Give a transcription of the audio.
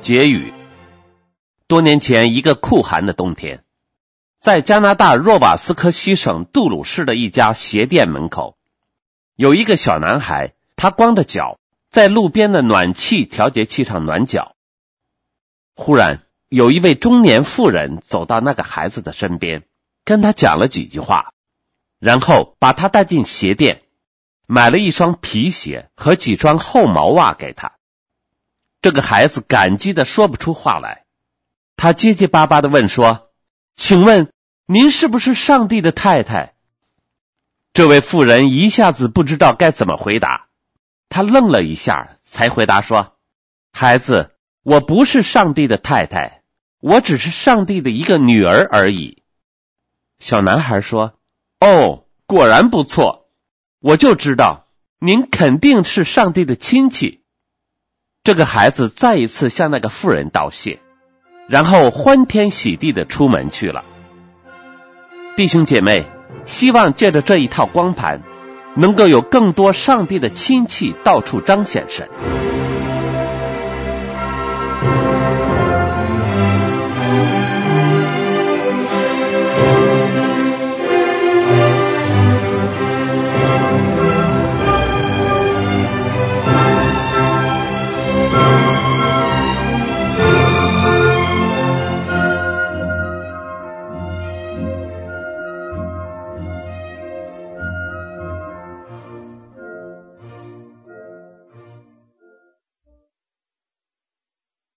结语。多年前一个酷寒的冬天，在加拿大若瓦斯科西省杜鲁市的一家鞋店门口，有一个小男孩，他光着脚在路边的暖气调节器上暖脚。忽然有一位中年妇人走到那个孩子的身边，跟他讲了几句话，然后把他带进鞋店，买了一双皮鞋和几双厚毛袜给他。这个孩子感激地说不出话来，他结结巴巴地问说：请问您是不是上帝的太太？这位妇人一下子不知道该怎么回答，他愣了一下才回答说：孩子，我不是上帝的太太，我只是上帝的一个女儿而已。小男孩说：哦，果然不错，我就知道您肯定是上帝的亲戚。这个孩子再一次向那个妇人道谢，然后欢天喜地地出门去了。弟兄姐妹，希望借着这一套光盘，能够有更多上帝的亲戚到处彰显神。